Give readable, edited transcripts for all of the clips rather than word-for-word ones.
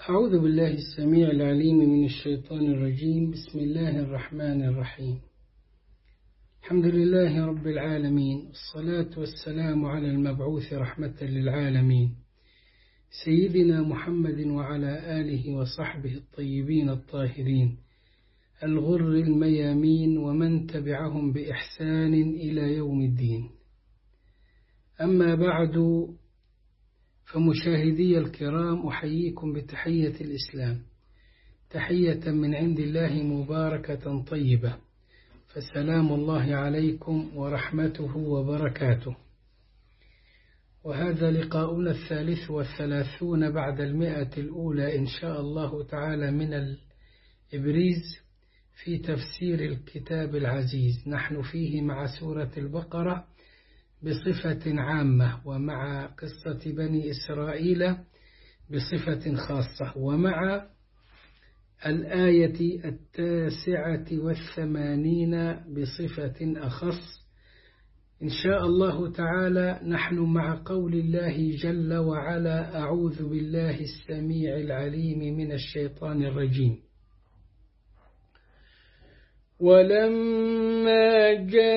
أعوذ بالله السميع العليم من الشيطان الرجيم. بسم الله الرحمن الرحيم. الحمد لله رب العالمين، الصلاة والسلام على المبعوث رحمة للعالمين سيدنا محمد وعلى آله وصحبه الطيبين الطاهرين الغر الميامين ومن تبعهم بإحسان إلى يوم الدين. أما بعد، فمشاهدي الكرام، أحييكم بتحية الإسلام، تحية من عند الله مباركة طيبة، فسلام الله عليكم ورحمته وبركاته. وهذا لقاؤنا 33 بعد 100 الأولى إن شاء الله تعالى من الإبريز في تفسير الكتاب العزيز. نحن فيه مع سورة البقرة بصفة عامة، ومع قصة بني إسرائيل بصفة خاصة، ومع الآية 89 بصفة أخص إن شاء الله تعالى. نحن مع قول الله جل وعلا: أعوذ بالله السميع العليم من الشيطان الرجيم. ولما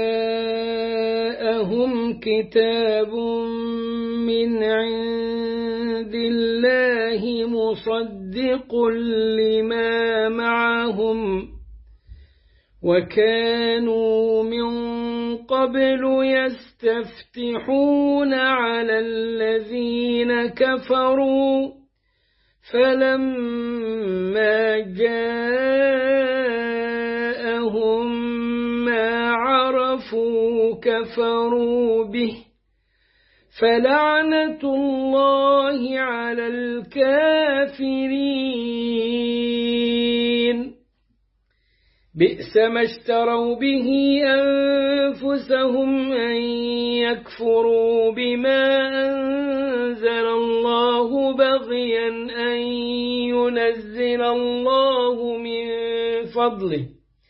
جاءهم كتاب من عند الله مصدق لما معهم وكانوا من قبل يستفتحون على الذين كفروا فلما جاءهم ما عرفوا كفروا به فلعنة الله على الكافرين. بئس ما اشتروا به أنفسهم أن يكفروا بما أنزل الله بغيا أن ينزل الله من فضله.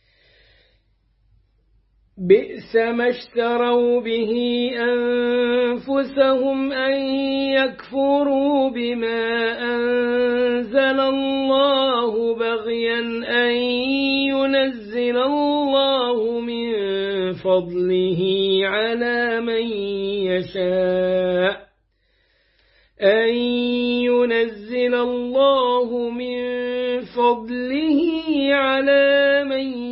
بئس ما اشتروا به أنفسهم أن يكفروا بما أنزل الله بغيا أن ينزل الله من فضله على من يشاء أن ينزل الله من فضله على من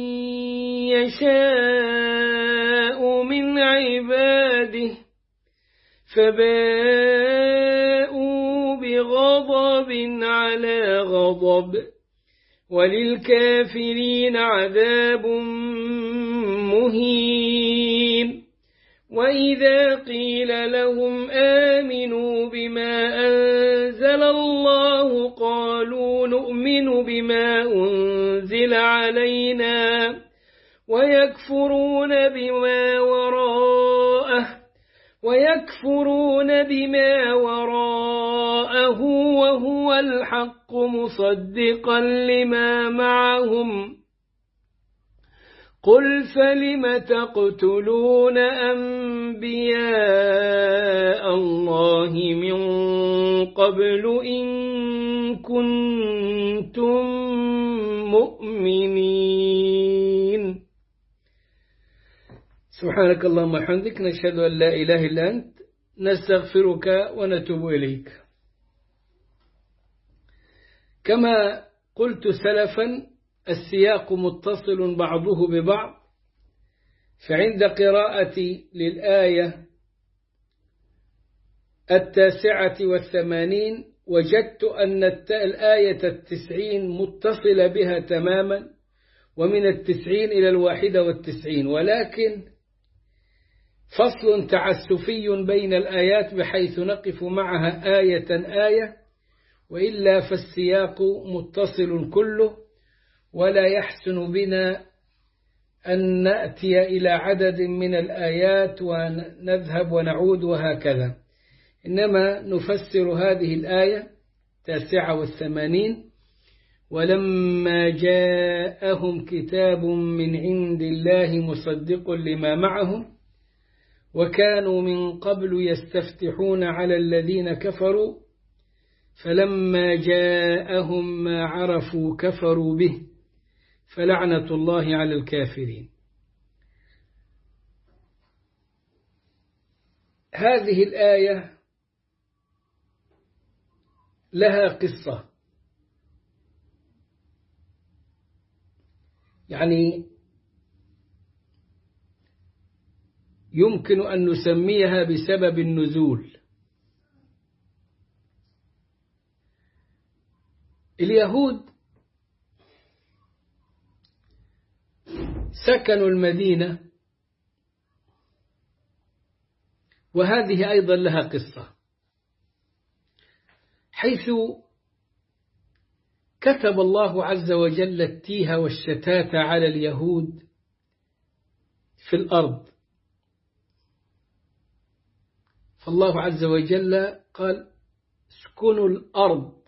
يشاء من عباده فباءوا بغضب على غضب وللكافرين عذاب مهين. وإذا قيل لهم آمنوا بما أنزل الله قالوا نؤمن بما أنزل علينا ويكفرون بما وراءه وهو الحق مصدقا لما معهم. قل فلم تقتلون أنبياء الله من قبل إن كنتم مؤمنين. سبحانك اللهم وبحمدك، نشهد أن لا إله إلا أنت، نستغفرك ونتوب إليك. كما قلت سلفا، السياق متصل بعضه ببعض، فعند قراءتي للآية 89 وجدت أن الآية 90 متصلة بها تماما، ومن 90 إلى 91، ولكن فصل تعسفي بين الآيات بحيث نقف معها آية آية، وإلا فالسياق متصل كله، ولا يحسن بنا أن نأتي إلى عدد من الآيات ونذهب ونعود وهكذا، إنما نفسر هذه الآية 89: ولما جاءهم كتاب من عند الله مصدق لما معهم وكانوا من قبل يستفتحون على الذين كفروا فلما جاءهم ما عرفوا كفروا به فلعنة الله على الكافرين. هذه الآية لها قصة، يعني يمكن أن نسميها بسبب النزول. اليهود سكنوا المدينة، وهذه أيضا لها قصة، حيث كتب الله عز وجل التيه والشتات على اليهود في الأرض. فالله عز وجل قال اسكنوا الأرض،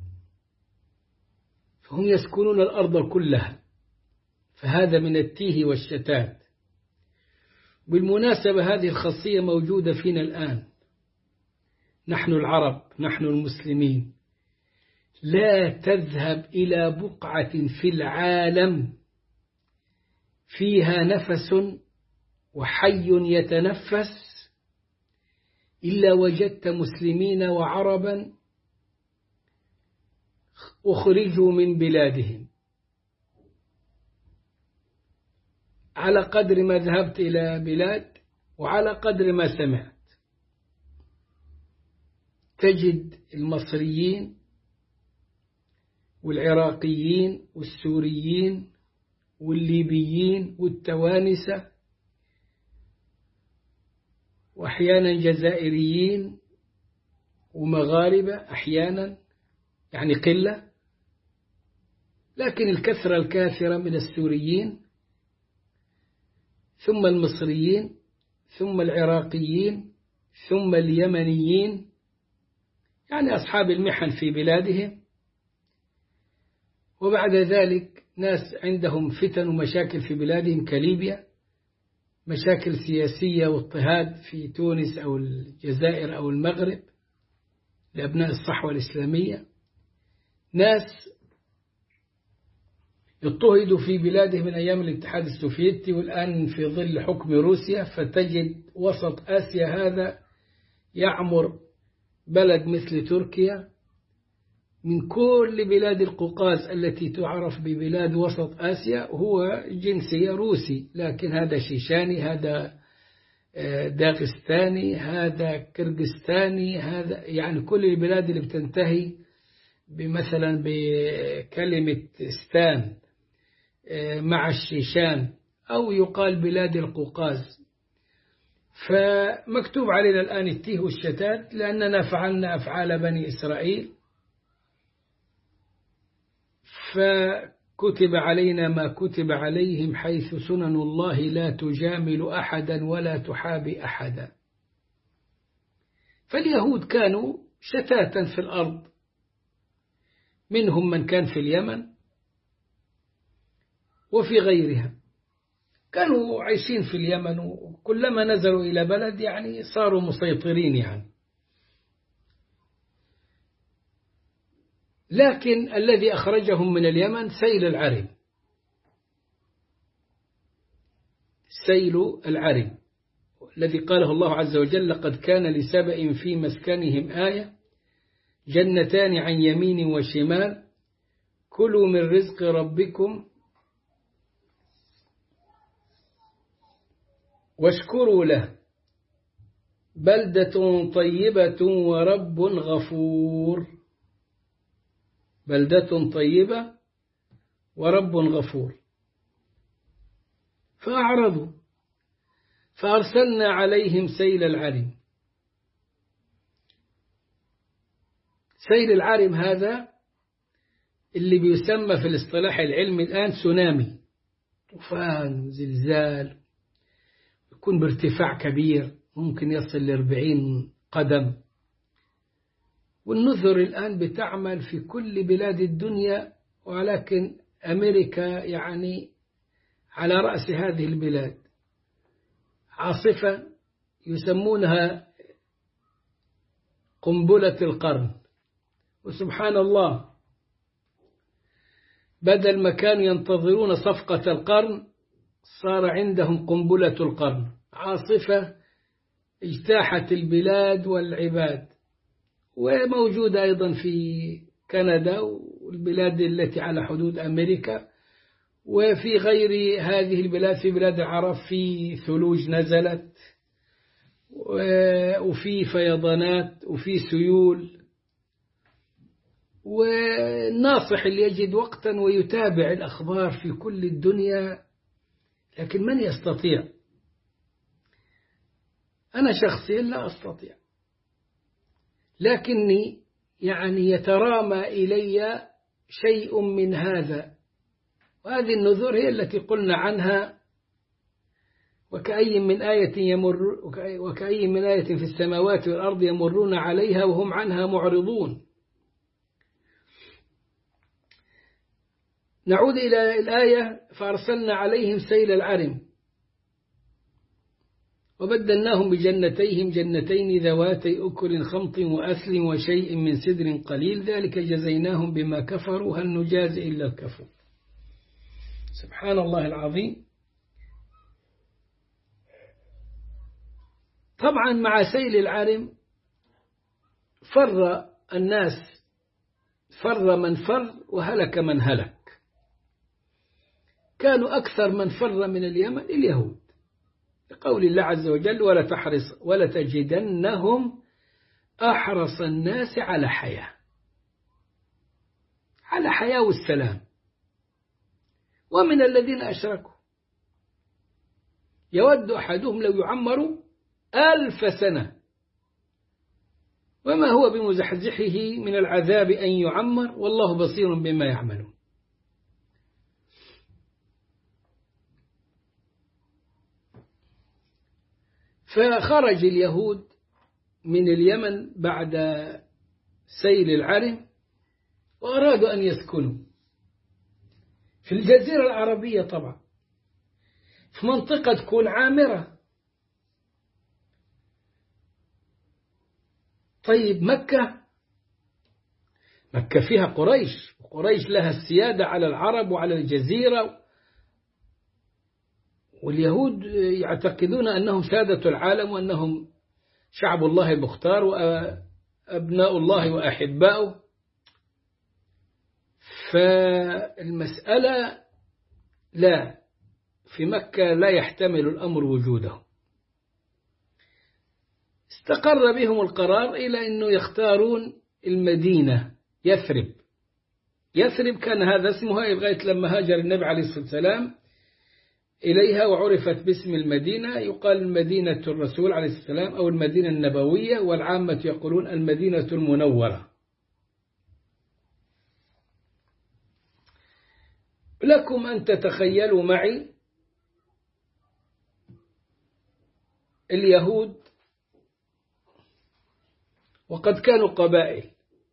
فهم يسكنون الأرض كلها، فهذا من التيه والشتات. بالمناسبة هذه الخاصية موجودة فينا الآن، نحن العرب، نحن المسلمين، لا تذهب إلى بقعة في العالم فيها نفس وحي يتنفس إلا وجدت مسلمين وعربا أخرجوا من بلادهم. على قدر ما ذهبت إلى بلاد وعلى قدر ما سمعت، تجد المصريين والعراقيين والسوريين والليبيين والتوانسة وأحيانا جزائريين ومغاربة أحيانا، يعني قلة، لكن الكثرة الكاثرة من السوريين ثم المصريين ثم العراقيين ثم اليمنيين، يعني أصحاب المحن في بلادهم. وبعد ذلك ناس عندهم فتن ومشاكل في بلادهم كليبيا، مشاكل سياسية واضطهاد في تونس أو الجزائر أو المغرب لأبناء الصحوة الإسلامية، ناس اضطهدوا في بلاده من أيام الاتحاد السوفيتي والآن في ظل حكم روسيا. فتجد وسط آسيا هذا يعمر بلد مثل تركيا من كل بلاد القوقاز التي تعرف ببلاد وسط آسيا هو جنسية روسي، لكن هذا شيشاني، هذا داغستاني، هذا كرغستاني، هذا يعني كل البلاد اللي بتنتهي مثلا بكلمة ستان مع الشيشان، أو يقال بلاد القوقاز. فمكتوب علينا الآن التيه والشتات لأننا فعلنا أفعال بني إسرائيل، فكتب علينا ما كتب عليهم، حيث سنن الله لا تجامل أحدا ولا تحابي أحدا. فاليهود كانوا شتاتا في الأرض، منهم من كان في اليمن وفي غيرها، كانوا عايشين في اليمن، وكلما نزلوا إلى بلد يعني صاروا مسيطرين يعني. لكن الذي أخرجهم من اليمن سيل العرم، سيل العرم الذي قاله الله عز وجل لقد كان لسبأ في مسكنهم آية جنتان عن يمين وشمال كلوا من رزق ربكم واشكروا له بلدة طيبة ورب غفور. بلدة طيبة ورب غفور. فأعرضوا فأرسلنا عليهم سيل العرم. سيل العرم هذا اللي بيسمى في الاصطلاح العلمي الآن سونامي، طوفان وزلزال، يكون بارتفاع كبير ممكن يصل ل40 قدم. والنذر الآن بتعمل في كل بلاد الدنيا، ولكن أمريكا يعني على رأس هذه البلاد. عاصفة يسمونها قنبلة القرن، وسبحان الله بدل ما كانوا ينتظرون صفقة القرن صار عندهم قنبلة القرن، عاصفة اجتاحت البلاد والعباد، وموجودة أيضا في كندا والبلاد التي على حدود أمريكا، وفي غير هذه البلاد في بلاد العرب في ثلوج نزلت، وفي فيضانات وفي سيول. والناصح اللي يجد وقتا ويتابع الأخبار في كل الدنيا، لكن من يستطيع؟ أنا شخصيا لا أستطيع، لكني يعني يترامى إلي شيء من هذا، وهذه النذور هي التي قلنا عنها: وكأي من آية في السماوات والأرض يمرون عليها وهم عنها معرضون. نعود إلى الآية: فأرسلنا عليهم سيل العرم وبدلناهم بجنتيهم جنتين ذواتي أكل خمط وأثل وشيء من سدر قليل ذلك جزيناهم بما كفروا هل نجازي إلا الكفور. سبحان الله العظيم. طبعا مع سيل العرم فر الناس، فر من فر وهلك من هلك. كانوا أكثر من فر من اليمن اليهود، لقول الله عز وجل: ولا تجدنهم أحرص الناس على حياة والسلام. ومن الذين أشركوا يود أحدهم لو يعمر 1000 سنة وما هو بمزحزحه من العذاب أن يعمر والله بصير بما يعملون. فخرج اليهود من اليمن بعد سيل العرم وأرادوا أن يسكنوا في الجزيرة العربية، طبعا في منطقة تكون عامرة. طيب مكة فيها قريش، وقريش لها السيادة على العرب وعلى الجزيرة، واليهود يعتقدون أنهم سادة العالم وأنهم شعب الله المختار وأبناء الله وأحباؤه. فالمسألة لا، في مكة لا يحتمل الأمر وجوده. استقر بهم القرار إلى أنه يختارون المدينة يثرب كان هذا اسمها لغاية لما هاجر النبي عليه الصلاة والسلام إليها وعرفت باسم المدينة. يقال مدينة الرسول عليه الصلاة والسلام أو المدينة النبوية، والعامة يقولون المدينة المنورة. لكم أن تتخيلوا معي اليهود وقد كانوا قبائل،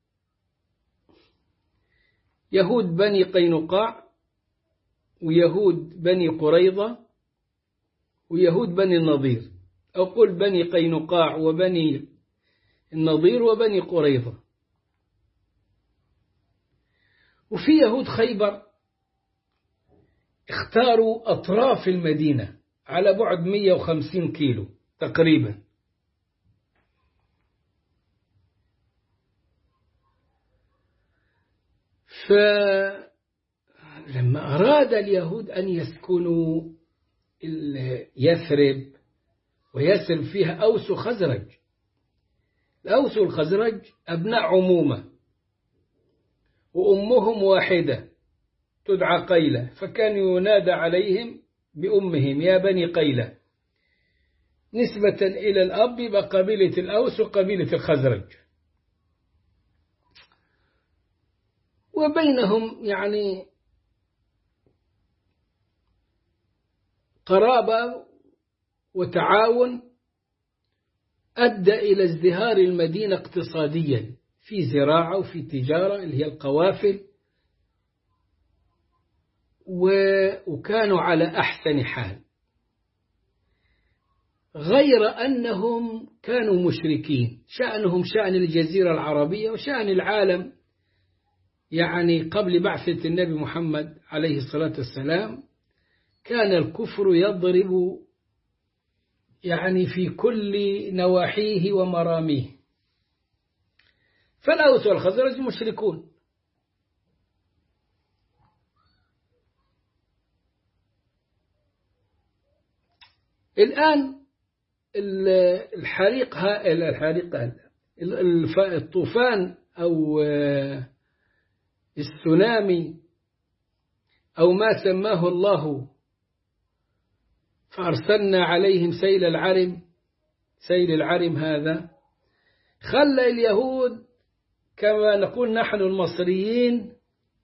يهود بني قينقاع ويهود بني قريظة ويهود بني النضير، أو قل بني قينقاع وبني النضير وبني قريظة. وفي يهود خيبر اختاروا أطراف المدينة على بعد 150 كيلو تقريبا. فلما أراد اليهود أن يسكنوا يثرب ويسرب فيها أوس وخزرج، الأوس والخزرج أبناء عمومة وأمهم واحدة تدعى قيلة، فكان ينادى عليهم بأمهم يا بني قيلة، نسبة إلى الأب بقبيلة الأوس وقبيلة الخزرج، وبينهم يعني قرابة وتعاون أدى إلى ازدهار المدينة اقتصاديا، في زراعة وفي تجارة اللي هي القوافل، وكانوا على أحسن حال، غير أنهم كانوا مشركين. شأنهم شأن الجزيرة العربية وشأن العالم يعني قبل بعثة النبي محمد عليه الصلاة والسلام كان الكفر يضرب يعني في كل نواحيه ومراميه، فالأوس والخزرج مشركون. الآن الطوفان أو السونامي أو ما سماه الله فأرسلنا عليهم سيل العرم هذا خلى اليهود كما نقول نحن المصريين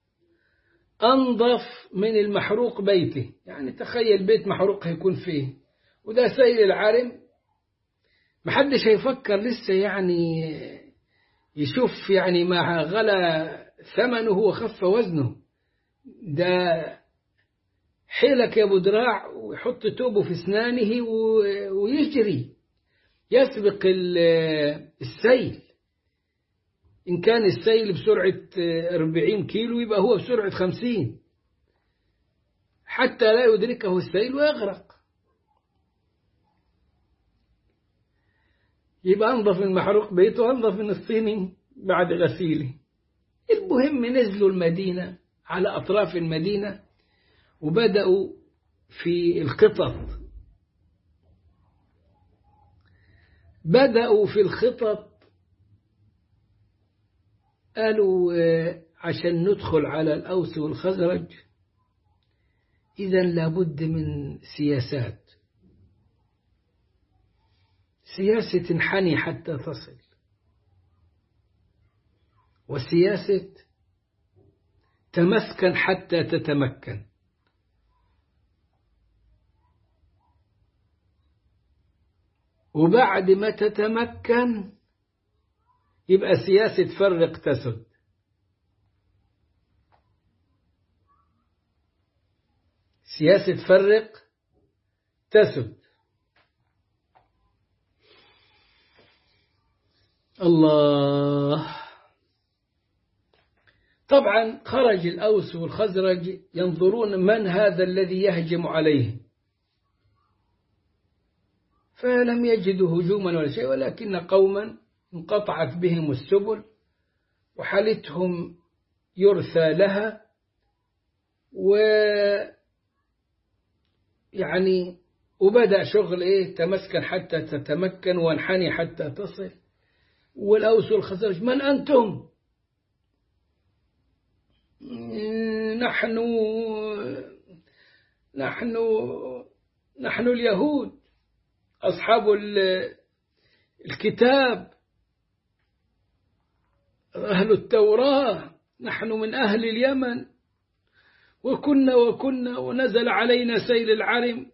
أنظف من المحروق بيته. يعني تخيل بيت محروق هيكون فيه، وده سيل العرم محدش هيفكر لسه يعني يشوف يعني ما غلى ثمنه وخف وزنه، ده حيلك يا ابو دراع ويحط توبه في اسنانه ويجري يسبق السيل. إن كان السيل بسرعة 40 كيلو يبقى هو بسرعة 50 حتى لا يدركه السيل ويغرق. يبقى أنظف من محروق بيته، أنظف من الصيني بعد غسيله. المهم نزلوا المدينة على أطراف المدينة وبدأوا في الخطط. قالوا عشان ندخل على الأوس والخزرج إذن لابد من سياسة تنحني حتى تصل، وسياسة تمسكن حتى تتمكن. وبعد ما تتمكن يبقى سياسة فرق تسد. سياسة فرق تسد. الله. طبعا خرج الأوس والخزرج ينظرون من هذا الذي يهجم عليه، فلم يجدوا هجوما ولا شيء، ولكن قوما انقطعت بهم السبل وحالتهم يرثى لها، وبدأ شغل تمسكن حتى تتمكن وانحني حتى تصل. والأوس والخزرج من أنتم؟ نحن اليهود أصحاب الكتاب أهل التوراة، نحن من أهل اليمن وكنا ونزل علينا سيل العرم.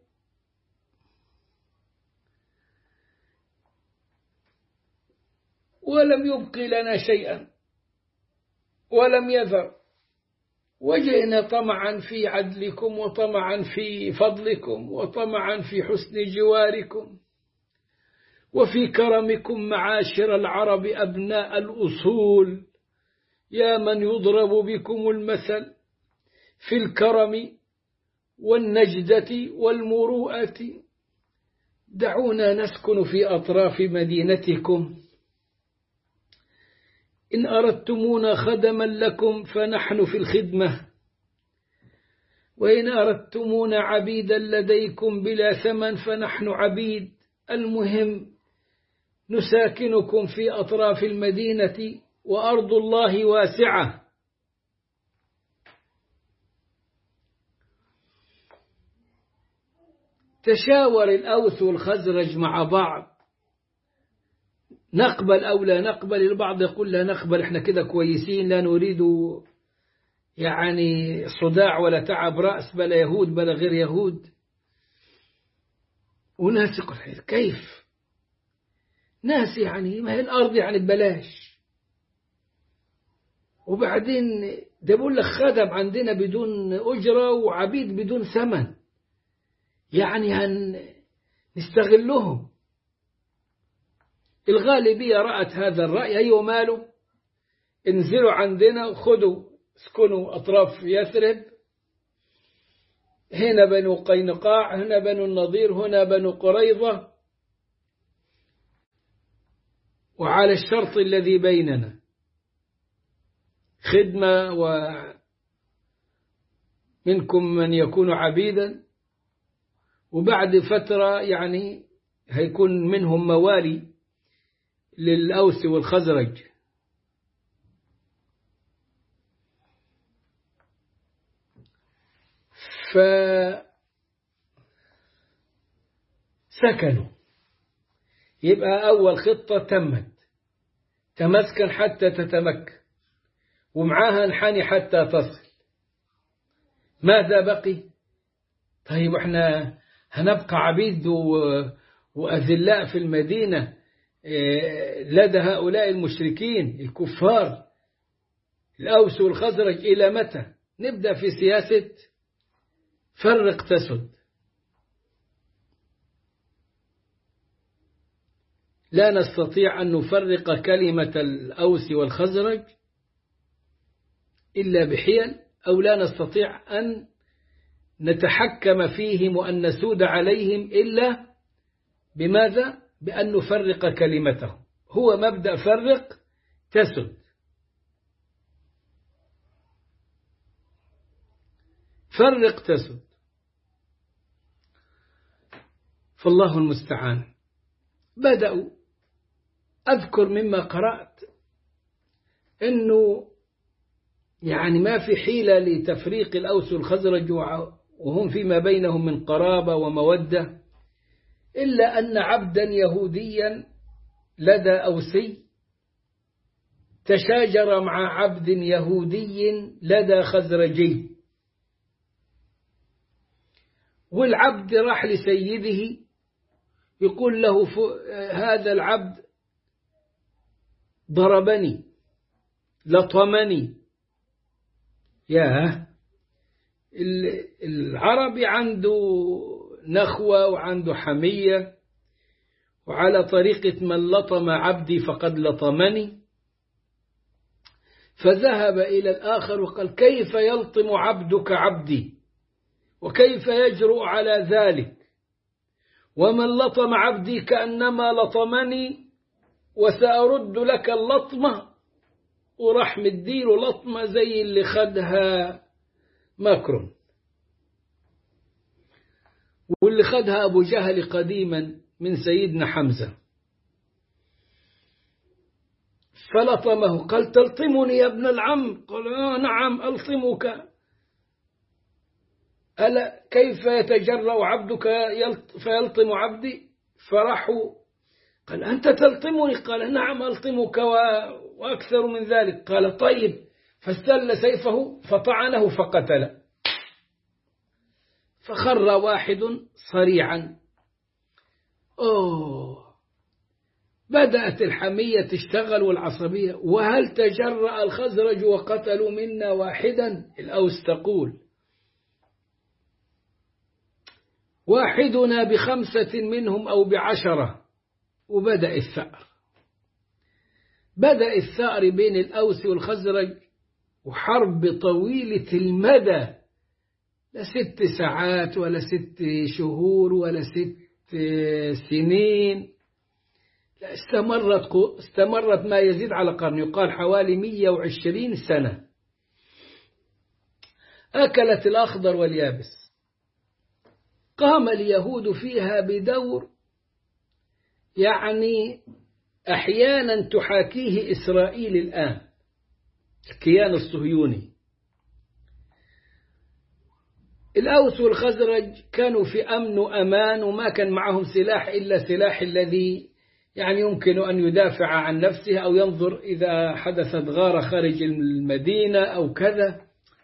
ولم يبقي لنا شيئا ولم يذر، وجئنا طمعا في عدلكم وطمعا في فضلكم وطمعا في حسن جواركم وفي كرمكم معاشر العرب أبناء الأصول، يا من يضرب بكم المثل في الكرم والنجدة والمروءة، دعونا نسكن في أطراف مدينتكم، إن أردتمونا خدما لكم فنحن في الخدمة، وإن أردتمونا عبيدا لديكم بلا ثمن فنحن عبيد، المهم نساكنكم في أطراف المدينة وأرض الله واسعة. تشاور الأوس والخزرج مع بعض، نقبل أو لا نقبل. البعض يقول لا نقبل، احنا كده كويسين، لا نريد صداع ولا تعب رأس، بلا يهود بلا غير يهود. وناس يقول كيف؟ ناس ما هي الأرض ببلاش، وبعدين ده بقول لك خدم عندنا بدون أجرة وعبيد بدون ثمن، نستغلهم. الغالبية رأت هذا الرأي، أيوة ماله، انزلوا عندنا خذوا اسكنوا أطراف يثرب، هنا بنو قينقاع، هنا بنو النضير، هنا بنو قريظة، وعلى الشرط الذي بيننا خدمة، ومنكم من يكون عبيدا، وبعد فترة يعني هيكون منهم موالي للأوس والخزرج. فسكنوا، يبقى أول خطة تمت، تمسكن حتى تتمكن، ومعاها انحني حتى تصل. ماذا بقي؟ طيب احنا هنبقى عبيد وأذلاء في المدينة لدى هؤلاء المشركين الكفار الأوس والخزرج إلى متى؟ نبدأ في سياسة فرق تسد. لا نستطيع أن نفرق كلمة الأوس والخزرج إلا بحيل، أو لا نستطيع أن نتحكم فيهم وأن نسود عليهم إلا بماذا؟ بأن نفرق كلمتهم. هو مبدأ فرق تسد. فرق تسد، فالله المستعان. بدأوا، أذكر مما قرأت أنه يعني ما في حيلة لتفريق الأوس والخزرج وهم فيما بينهم من قرابة ومودة، إلا أن عبدا يهوديا لدى أوسي تشاجر مع عبد يهودي لدى خزرجي، والعبد راح لسيده يقول له هذا العبد ضربني لطمني. يا العربي عنده نخوة وعنده حمية، وعلى طريقة من لطم عبدي فقد لطمني. فذهب إلى الآخر وقال كيف يلطم عبدك عبدي، وكيف يجرؤ على ذلك، ومن لطم عبدي كأنما لطمني، وسأرد لك اللطمة. وراح مديله لطمة زي اللي خدها مكرم، واللي خدها أبو جهل قديما من سيدنا حمزة. فلطمه، قال تلطمني يا ابن العم؟ قال نعم ألطمك. ألا كيف يتجرأ عبدك فيلطم عبدي؟ فرحوا، قال أنت تلطمني؟ قال نعم ألطمك وأكثر من ذلك. قال طيب، فاستل سيفه فطعنه فقتله، فخر واحد صريعا. بدأت الحمية تشتغل والعصبية. وهل تجرأ الخزرج وقتلوا منا واحدا؟ الأوس تقول واحدنا ب5 منهم أو ب10. وبدأ الثأر، بدأ الثأر بين الأوس والخزرج، وحرب طويلة المدى، لا 6 ساعات ولا 6 شهور ولا 6 سنين، لا استمرت ما يزيد على قرن، يقال حوالي 120 سنة. أكلت الأخضر واليابس. قام اليهود فيها بدور يعني أحيانا تحاكيه إسرائيل الآن، الكيان الصهيوني. الأوس والخزرج كانوا في أمن وأمان، وما كان معهم سلاح إلا سلاح الذي يعني يمكن أن يدافع عن نفسه أو ينظر إذا حدثت غارة خارج المدينة أو كذا،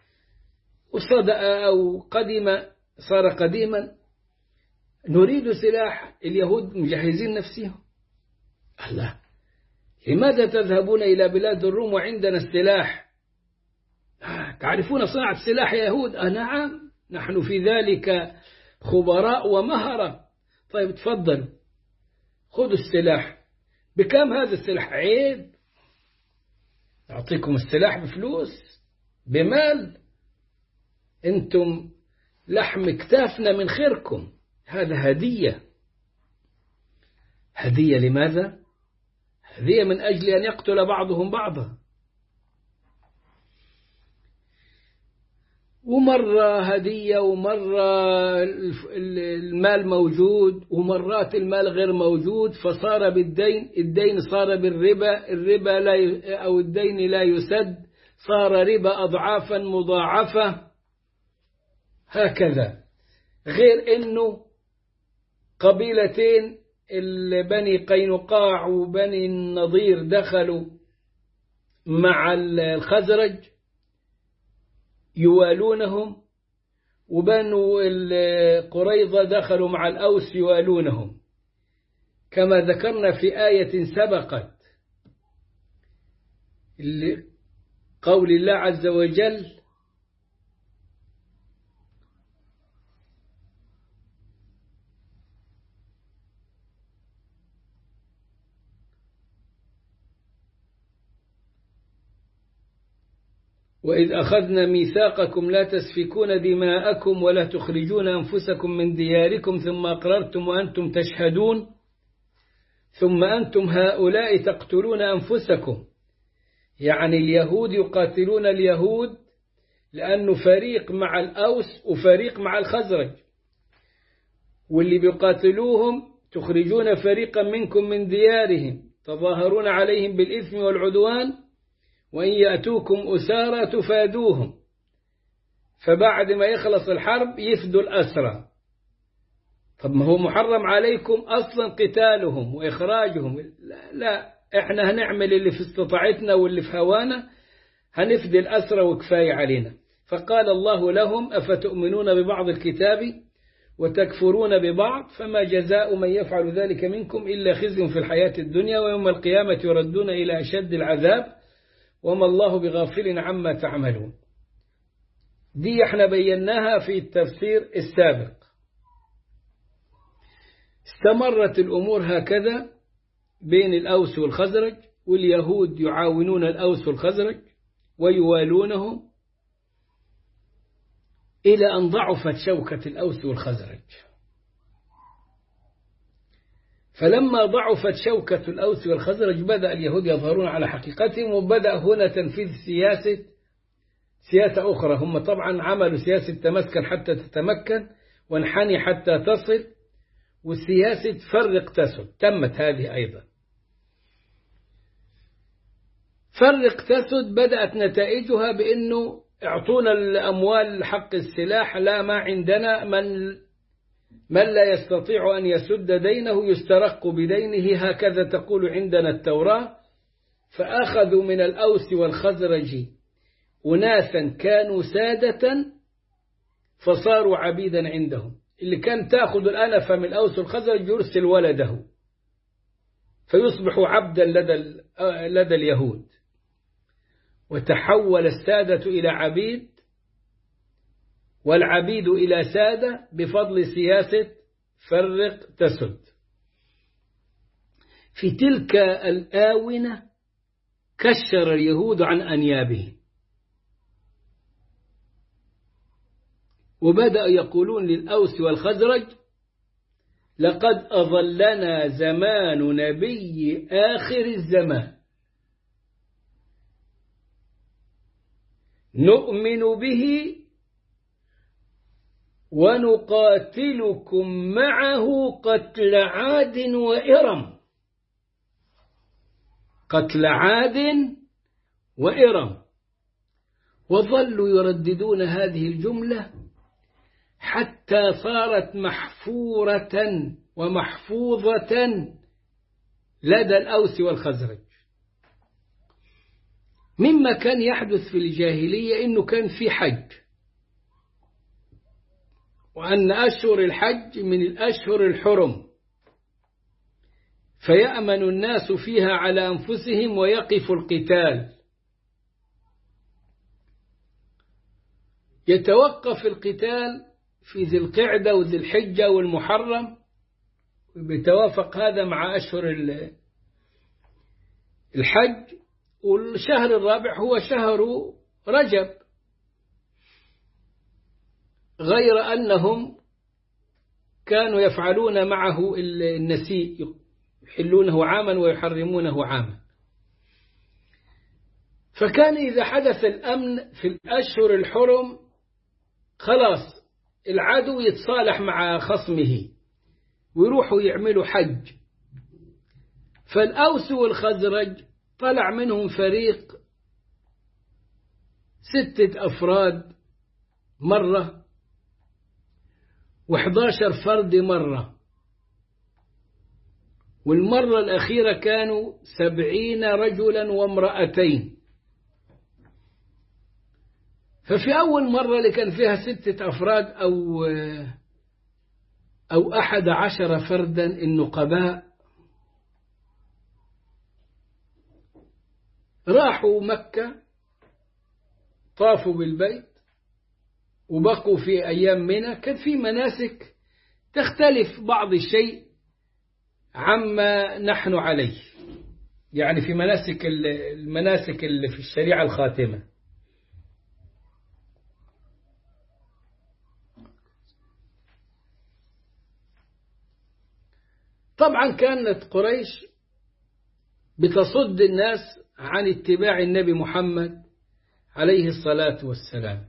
وصدأ أو صار قديما. نريد سلاح، اليهود مجهزين نفسهم. الله، لماذا تذهبون إلى بلاد الروم وعندنا السلاح؟ تعرفون صناعة السلاح يا يهود؟ نعم، نحن في ذلك خبراء ومهرة. طيب تفضلوا خذوا السلاح. بكم هذا السلاح؟ عيب، أعطيكم السلاح بفلوس؟ بمال، أنتم لحم كتافنا من خيركم، هذا هدية. هدية لماذا؟ هدية من أجل أن يقتل بعضهم بعضا. ومرة هدية، ومرة المال موجود، ومرات المال غير موجود، فصار بالدين، الدين صار بالربا، الربا لا أو الدين لا يسد، صار ربا أضعافا مضاعفة، هكذا. غير أنه قبيلتين بني قينقاع وبني النضير دخلوا مع الخزرج يوالونهم، وبنو قريظة دخلوا مع الأوس يوالونهم، كما ذكرنا في آية سبقت، قول الله عز وجل: وإذ أخذنا ميثاقكم لا تسفكون دماءكم ولا تخرجون أنفسكم من دياركم ثم أقررتم وأنتم تشهدون ثم أنتم هؤلاء تقتلون أنفسكم. يعني اليهود يقاتلون اليهود لأنه فريق مع الأوس وفريق مع الخزرج، واللي بيقاتلوهم تخرجون فريقا منكم من ديارهم تظاهرون عليهم بالإثم والعدوان وإن يأتوكم أسارى تفادوهم، فبعد ما يخلص الحرب يفدوا الأسرى. طب ما هو محرم عليكم أصلا قتالهم وإخراجهم، لا إحنا هنعمل اللي في استطاعتنا واللي في هوانا، هنفدي الأسرى وكفاية علينا. فقال الله لهم: أفتؤمنون ببعض الكتاب وتكفرون ببعض، فما جزاء من يفعل ذلك منكم إلا خزي في الحياة الدنيا ويوم القيامة يردون إلى أشد العذاب وما الله بغافل عما تعملون. دي احنا بيناها في التفسير السابق. استمرت الأمور هكذا بين الأوس والخزرج، واليهود يعاونون الأوس والخزرج ويوالونهم إلى أن ضعفت شوكة الأوس والخزرج. فلما ضعفت شوكة الأوس والخزرج بدأ اليهود يظهرون على حقيقتهم، وبدأ هنا تنفيذ سياسة أخرى. هم طبعا عملوا سياسة تمسكن حتى تتمكن، وانحني حتى تصل، والسياسة فرق تسد تمت هذه أيضا. فرق تسد بدأت نتائجها بأنه اعطونا الأموال حق السلاح، لا ما عندنا، من لا يستطيع أن يسد دينه يسترق بدينه، هكذا تقول عندنا التوراة. فأخذوا من الأوس والخزرج أناسا كانوا سادة فصاروا عبيدا عندهم. اللي كان تأخذ الأنف من الأوس والخزرج يرسل ولده فيصبح عبدا لدى اليهود، وتحول السادة إلى عبيد والعبيد إلى سادة بفضل سياسة فرق تسد. في تلك الآونة كشر اليهود عن أنيابهم، وبدأ يقولون للأوس والخزرج: لقد أظلنا زمان نبي آخر الزمان نؤمن به ونقاتلكم معه قتل عاد وإرم. قتل عاد وإرم. وظلوا يرددون هذه الجملة حتى صارت محفورة ومحفوظة لدى الأوس والخزرج. مما كان يحدث في الجاهلية إنه كان في حج، وأن أشهر الحج من الأشهر الحرم، فيأمن الناس فيها على أنفسهم ويقف القتال. يتوقف القتال في ذي القعدة وذي الحجة والمحرم، بيتوافق هذا مع أشهر الحج، والشهر الرابع هو شهر رجب غير أنهم كانوا يفعلون معه النسيء، يحلونه عاما ويحرمونه عاما. فكان إذا حدث الأمن في الأشهر الحرم خلاص العدو يتصالح مع خصمه ويروحوا يعملوا حج. فالأوس والخزرج طلع منهم فريق 6 أفراد مرة و11 فرد مرة، والمرة الأخيرة كانوا 70 رجلا وامرأتين. ففي أول مرة اللي كان فيها 6 أفراد أو 11 فردا النقباء راحوا مكة، طافوا بالبيت وبقوا في أيام منى. كان في مناسك تختلف بعض الشيء عما نحن عليه، يعني في المناسك اللي في الشريعة الخاتمة. طبعا كانت قريش بتصد الناس عن اتباع النبي محمد عليه الصلاة والسلام،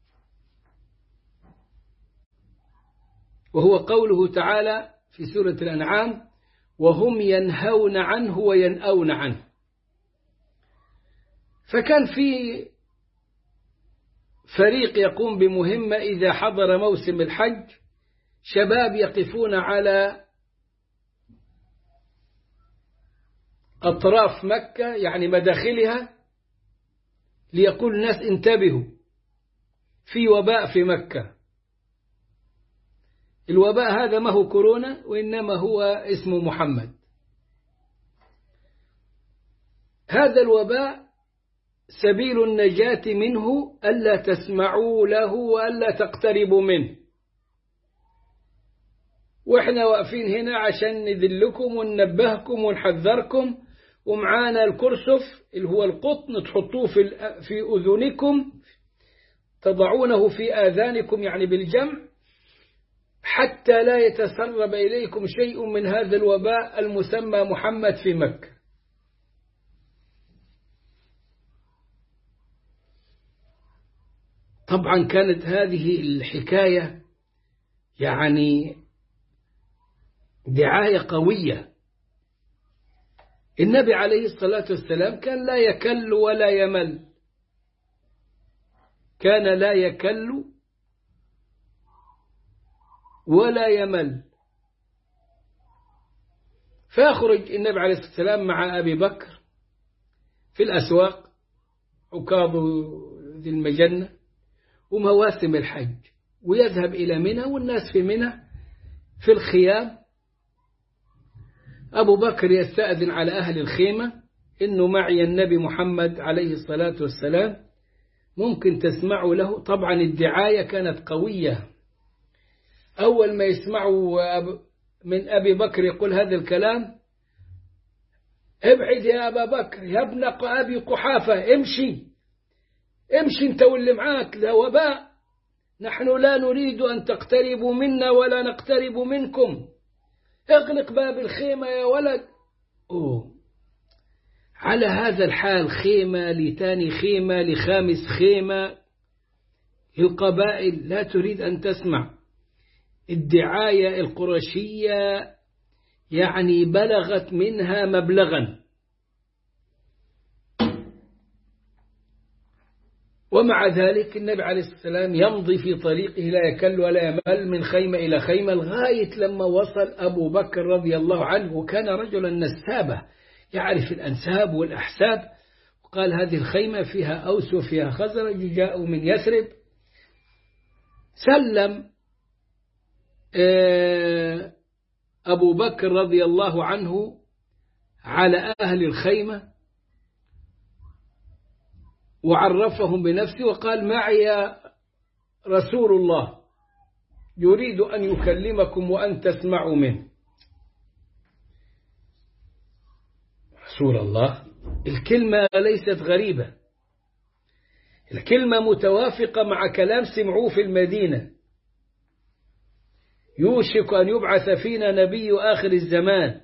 وهو قوله تعالى في سورة الأنعام: وهم ينهون عنه وينأون عنه. فكان في فريق يقوم بمهمة إذا حضر موسم الحج، شباب يقفون على أطراف مكة يعني مداخلها ليقول الناس انتبهوا في وباء في مكة. الوباء هذا ما هو كورونا وإنما هو اسمه محمد. هذا الوباء سبيل النجاة منه ألا تسمعوا له وألا تقتربوا منه، وإحنا واقفين هنا عشان نذلكم وننبهكم ونحذركم، ومعانا الكرسف اللي هو القطن تحطوه في أذنكم، تضعونه في آذانكم يعني بالجمع، حتى لا يتسرب إليكم شيء من هذا الوباء المسمى محمد في مكة. طبعا كانت هذه الحكاية يعني دعاية قوية. النبي عليه الصلاة والسلام كان لا يكل ولا يمل، كان لا يكل ولا يمل. فيخرج النبي عليه الصلاة والسلام مع أبي بكر في الأسواق، عكاظ ذي المجنة ومواسم الحج، ويذهب إلى منى والناس في منى في الخيام. أبو بكر يستأذن على أهل الخيمة إنه معي النبي محمد عليه الصلاة والسلام، ممكن تسمعوا له. طبعا الدعاية كانت قوية. أول ما يسمعوا من أبي بكر يقول هذا الكلام: ابعد يا أبا بكر يا ابن أبي قحافة، امشي انت واللي معاك، لا وباء، نحن لا نريد أن تقتربوا منا ولا نقترب منكم، اغلق باب الخيمة يا ولد. على هذا الحال خيمة لتاني خيمة لخامس خيمة، القبائل لا تريد أن تسمع. الدعاية القرشية يعني بلغت منها مبلغا. ومع ذلك النبي عليه الصلاة والسلام يمضي في طريقه لا يكل ولا يمل من خيمة إلى خيمة، لغاية لما وصل أبو بكر رضي الله عنه، وكان رجلا نسابة يعرف الأنساب والأحساب. وقال هذه الخيمة فيها أوس وفيها خزرج جاءوا من يثرب. سلم أبو بكر رضي الله عنه على أهل الخيمة وعرفهم بنفسه وقال: معي رسول الله يريد أن يكلمكم وأن تسمعوا منه. رسول الله، الكلمة ليست غريبة، الكلمة متوافقة مع كلام سمعوه في المدينة. يوشك أن يبعث فينا نبي آخر الزمان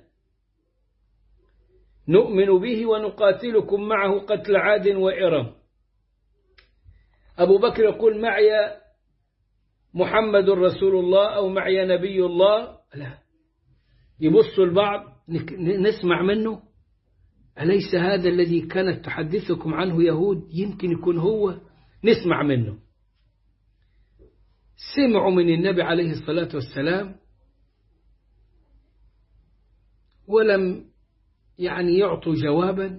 نؤمن به ونقاتلكم معه قتل عاد وإرم. أبو بكر يقول معي محمد رسول الله أو معي نبي الله. لا، يبصوا البعض نسمع منه، أليس هذا الذي كانت تحدثكم عنه يهود؟ يمكن يكون هو، نسمع منه. سمعوا من النبي عليه الصلاة والسلام ولم يعطوا جوابا،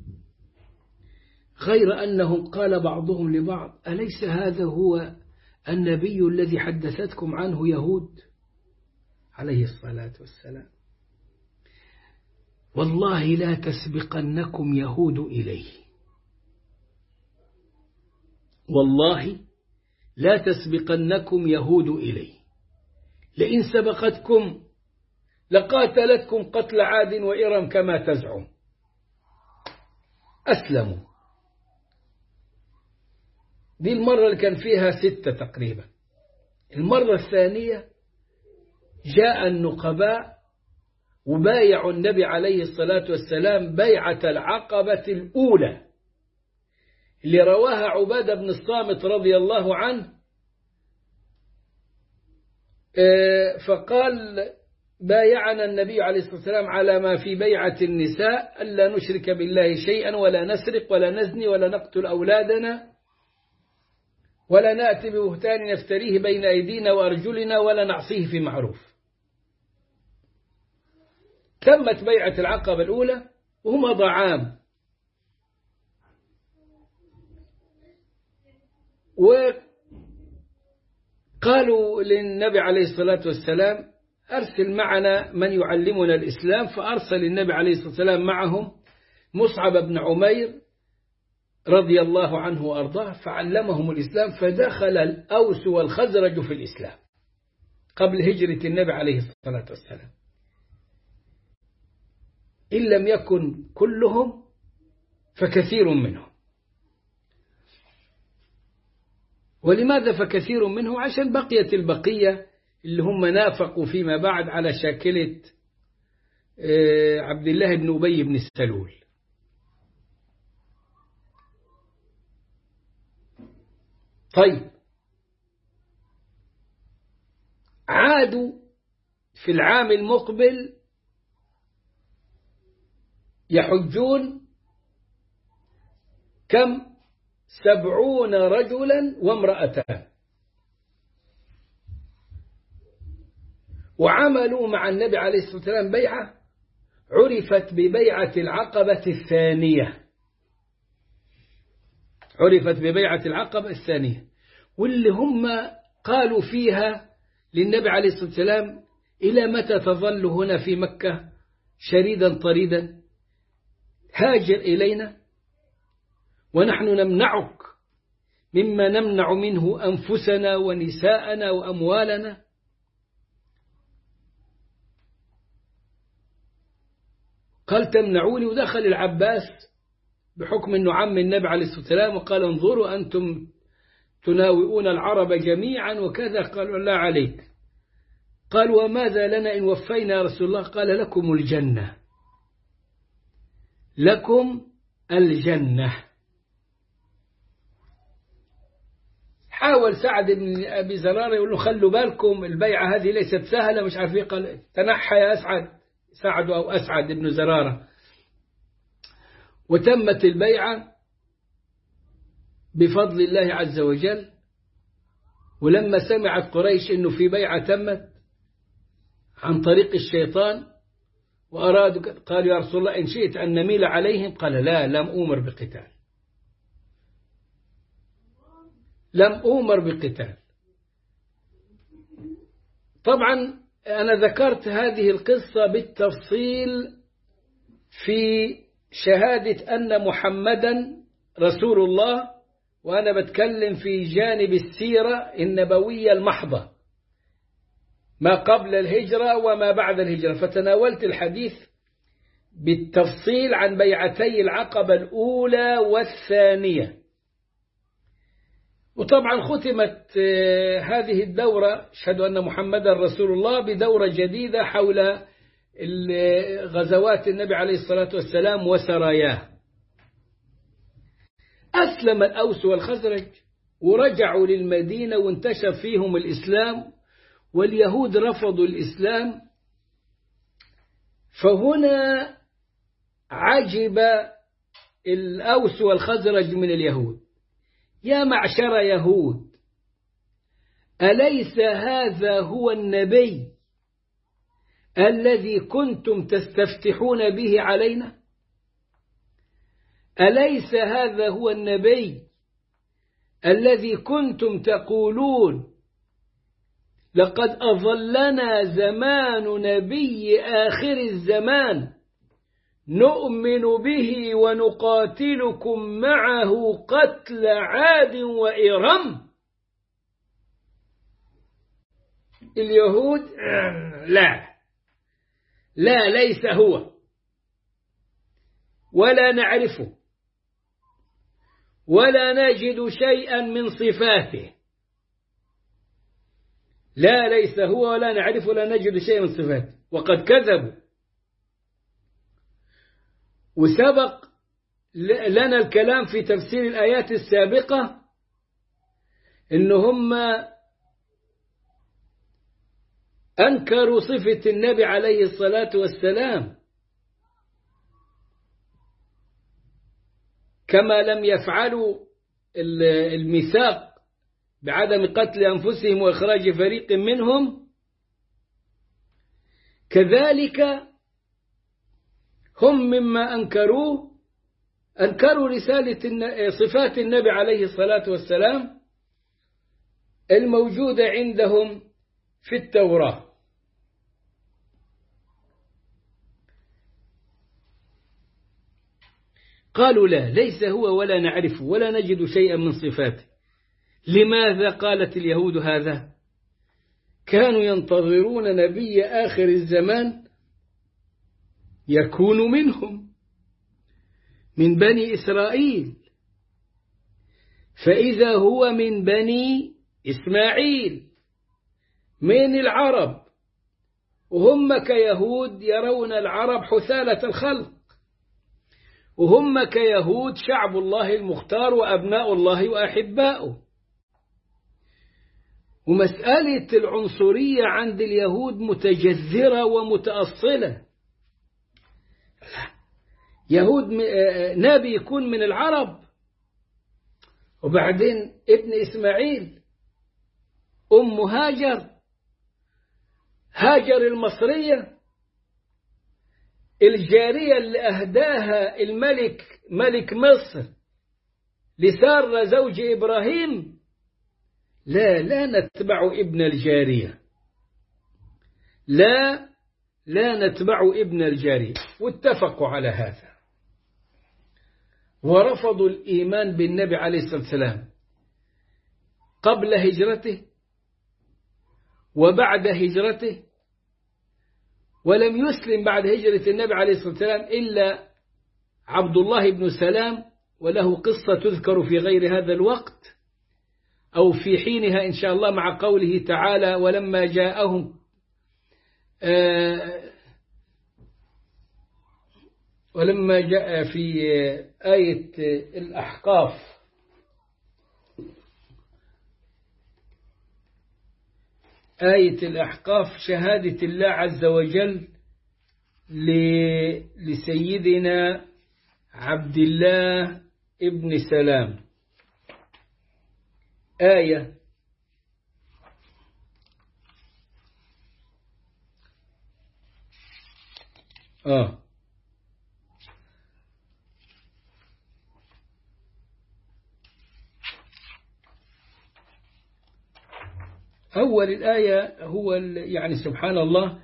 غير أنهم قال بعضهم لبعض أليس هذا هو النبي الذي حدثتكم عنه يهود عليه الصلاة والسلام؟ والله لا تسبقنكم يهود إليه، والله لا تسبقنكم يهود إليه، لئن سبقتكم لقاتلتكم قتل عاد وإرم كما تزعم. أسلموا. دي المرة اللي كان فيها 6 تقريبا. المرة الثانية جاء النقباء وبايعوا النبي عليه الصلاة والسلام بيعة العقبة الأولى اللي رواها عبادة بن الصامت رضي الله عنه. فقال بايعنا النبي عليه الصلاة والسلام على ما في بيعة النساء ألا نشرك بالله شيئا ولا نسرق ولا نزني ولا نقتل أولادنا ولا نأتي ببهتان نفتريه بين أيدينا وأرجلنا ولا نعصيه في معروف. تمت بيعة العقبة الأولى وهم عام، وقالوا للنبي عليه الصلاة والسلام أرسل معنا من يعلمنا الإسلام، فأرسل النبي عليه الصلاة والسلام معهم مصعب بن عمير رضي الله عنه وأرضاه فعلمهم الإسلام، فدخل الأوس والخزرج في الإسلام قبل هجرة النبي عليه الصلاة والسلام، إن لم يكن كلهم فكثير منهم. ولماذا فكثير منهم؟ عشان بقية البقية اللي هم نافقوا فيما بعد على شاكلة عبد الله بن أبي بن السلول. طيب، عادوا في العام المقبل يحجون كم؟ 70 رجلا وامرأتان، وعملوا مع النبي عليه الصلاة والسلام بيعة عرفت ببيعة العقبة الثانية، عرفت ببيعة العقبة الثانية، واللي هم قالوا فيها للنبي عليه الصلاة والسلام إلى متى تظل هنا في مكة شريدا طريدا؟ هاجر إلينا ونحن نمنعك مما نمنع منه أنفسنا ونساءنا وأموالنا. قال تمنعوني، ودخل العباس بحكم أنه عم النبي عليه الصلاة والسلام وقال انظروا أنتم تناوئون العرب جميعا وكذا. قالوا لا عليك. قال وماذا لنا إن وفينا رسول الله؟ قال لكم الجنة، لكم الجنة. حاول سعد بن أبي زرارة يقول له خلوا بالكم البيعة هذه ليست سهلة، مش عارف ايه. قال تنحى يا سعد أو أسعد بن زرارة. وتمت البيعة بفضل الله عز وجل. ولما سمعت قريش إنه في بيعة تمت عن طريق الشيطان وأرادوا، قالوا يا رسول الله إن شئت أن نميل عليهم. قال لا، لم أؤمر بقتال، لم أؤمر بقتال. طبعا أنا ذكرت هذه القصة بالتفصيل في شهادة أن محمدا رسول الله، وأنا بتكلم في جانب السيرة النبوية المحضة ما قبل الهجرة وما بعد الهجرة، فتناولت الحديث بالتفصيل عن بيعتي العقبة الأولى والثانية. وطبعا ختمت هذه الدورة أشهد أن محمدا رسول الله بدورة جديدة حول غزوات النبي عليه الصلاة والسلام وسراياه. أسلم الأوس والخزرج ورجعوا للمدينة وانتشر فيهم الإسلام، واليهود رفضوا الإسلام. فهنا عجب الأوس والخزرج من اليهود: يا معشر يهود، أليس هذا هو النبي الذي كنتم تستفتحون به علينا؟ أليس هذا هو النبي الذي كنتم تقولون لقد أظلنا زمان نبي آخر الزمان نؤمن به ونقاتلكم معه قتل عاد وإرم؟ اليهود لا ليس هو، ولا نعرفه، ولا نجد شيئا من صفاته. لا ليس هو ولا نعرفه ولا نجد شيئا من صفاته، وقد كذبوا. وسبق لنا الكلام في تفسير الآيات السابقة إن هم أنكروا صفة النبي عليه الصلاة والسلام، كما لم يفعلوا الميثاق بعدم قتل أنفسهم وإخراج فريق منهم. كذلك هم مما أنكروا رسالة صفات النبي عليه الصلاة والسلام الموجودة عندهم في التوراة. قالوا لا ليس هو ولا نعرفه ولا نجد شيئا من صفاته. لماذا قالت اليهود هذا؟ كانوا ينتظرون نبي آخر الزمان يكون منهم من بني إسرائيل، فإذا هو من بني إسماعيل من العرب، وهم كيهود يرون العرب حثالة الخلق، وهم كيهود شعب الله المختار وأبناء الله وأحباؤه. ومسألة العنصرية عند اليهود متجذرة ومتأصلة. يهود نبي يكون من العرب، وبعدين ابن إسماعيل، أم هاجر المصرية الجارية اللي أهداها ملك مصر لسارة زوج إبراهيم. لا نتبع ابن الجارية، لا نتبع ابن الجارية. واتفقوا على هذا ورفضوا الإيمان بالنبي عليه الصلاة والسلام قبل هجرته وبعد هجرته. ولم يسلم بعد هجرة النبي عليه الصلاة والسلام إلا عبد الله بن سلام، وله قصة تذكر في غير هذا الوقت أو في حينها إن شاء الله، مع قوله تعالى: ولما جاءهم ولما جاء في آية الأحقاف شهادة الله عز وجل لسيدنا عبد الله ابن سلام. آية أول الآية هو يعني سبحان الله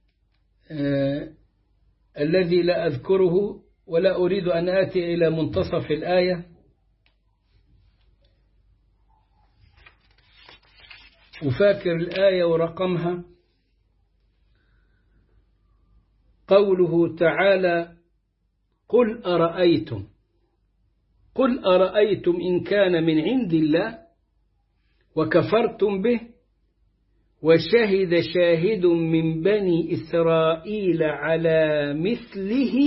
الذي لا أذكره ولا أريد أن آتي إلى منتصف الآية. وفاكر الآية ورقمها: قوله تعالى: قل أرأيتم إن كان من عند الله وكفرتم به، وشهد شاهد من بني إسرائيل على مثله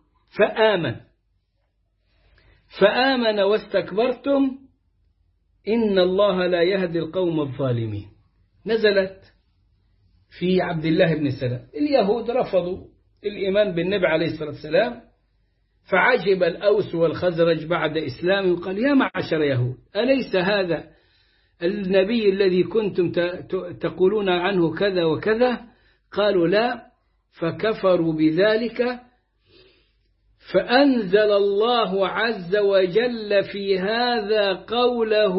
فآمن واستكبرتم إن الله لا يهدي القوم الظالمين. نزلت في عبد الله بن سلام. اليهود رفضوا الإيمان بالنبي عليه الصلاة والسلام، فعجب الأوس والخزرج بعد إسلامه وقال: يا معشر يهود، أليس هذا النبي الذي كنتم تقولون عنه كذا وكذا؟ قالوا: لا. فكفروا بذلك، فأنزل الله عز وجل في هذا قوله: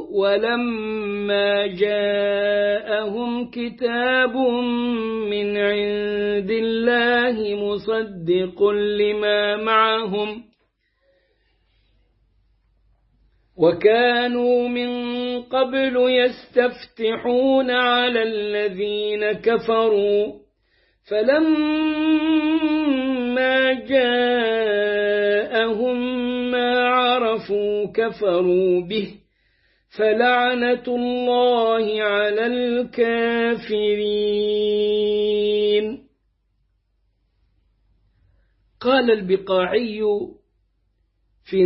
ولما جاءهم كتاب من عند الله مصدق لما معهم وكانوا من قبل يستفتحون على الذين كفروا فلما جاءهم ما عرفوا كفروا به فلعنة الله على الكافرين. قال البقاعي في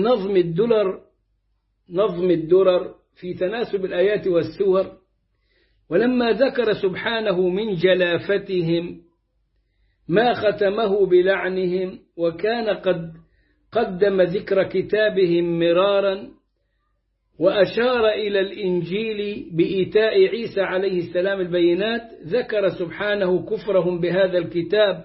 نظم الدرر في تناسب الآيات والسور: ولما ذكر سبحانه من جلافتهم ما ختمه بلعنهم، وكان قد قدم ذكر كتابهم مرارا، وأشار إلى الإنجيل بإيتاء عيسى عليه السلام البينات، ذكر سبحانه كفرهم بهذا الكتاب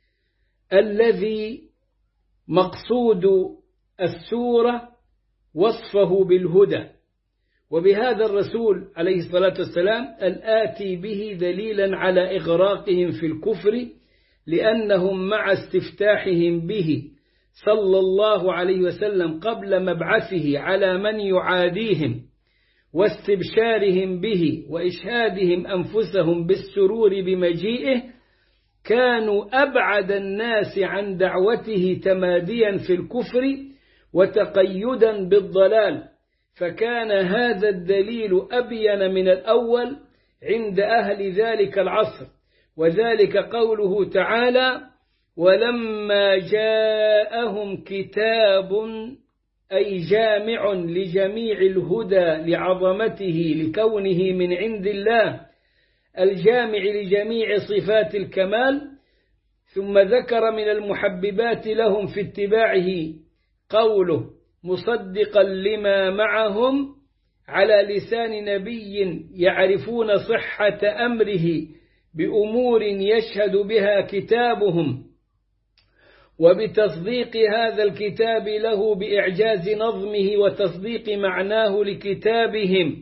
الذي مقصود السورة وصفه بالهدى، وبهذا الرسول عليه الصلاة والسلام الآتي به دليلا على إغراقهم في الكفر، لأنهم مع استفتاحهم به صلى الله عليه وسلم قبل مبعثه على من يعاديهم، واستبشارهم به وإشهادهم أنفسهم بالسرور بمجيئه، كانوا أبعد الناس عن دعوته تماديا في الكفر وتقيدا بالضلال، فكان هذا الدليل أبين من الأول عند أهل ذلك العصر، وذلك قوله تعالى: ولما جاءهم كتاب أي جامع لجميع الهدى لعظمته لكونه من عند الله الجامع لجميع صفات الكمال. ثم ذكر من المحببات لهم في اتباعه قوله: مصدقا لما معهم، على لسان نبي يعرفون صحة أمره بأمور يشهد بها كتابهم، وبتصديق هذا الكتاب له بإعجاز نظمه وتصديق معناه لكتابهم.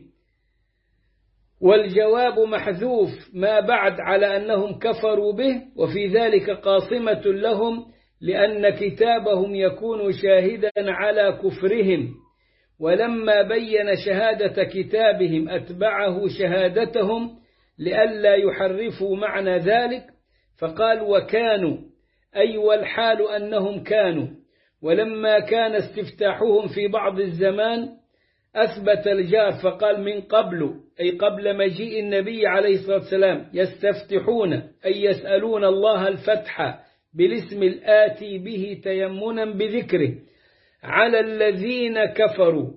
والجواب محذوف ما بعد على أنهم كفروا به، وفي ذلك قاصمة لهم، لأن كتابهم يكون شاهدا على كفرهم، ولما بين شهادة كتابهم أتبعه شهادتهم لئلا يحرفوا معنى ذلك، فقال: وكانوا، أي والحال أنهم كانوا. ولما كان استفتاحهم في بعض الزمان أثبت الجار فقال: من قبل، أي قبل مجيء النبي عليه الصلاة والسلام، يستفتحون أي يسألون الله الفتح بالاسم الآتي به تيمنا بذكره على الذين كفروا،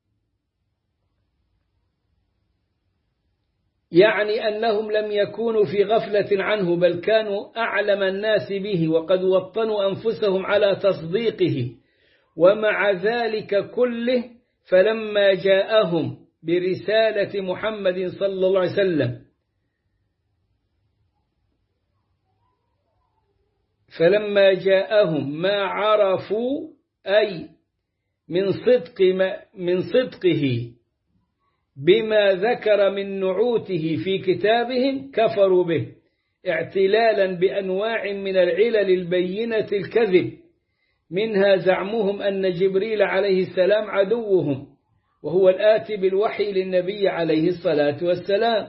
يعني أنهم لم يكونوا في غفلة عنه، بل كانوا أعلم الناس به، وقد وطنوا أنفسهم على تصديقه. ومع ذلك كله فلما جاءهم برسالة محمد صلى الله عليه وسلم فلما جاءهم ما عرفوا، أي من صدقه بما ذكر من نعوته في كتابهم، كفروا به اعتلالا بأنواع من العلل البينة الكذب، منها زعمهم أن جبريل عليه السلام عدوهم، وهو الآتي بالوحي للنبي عليه الصلاة والسلام.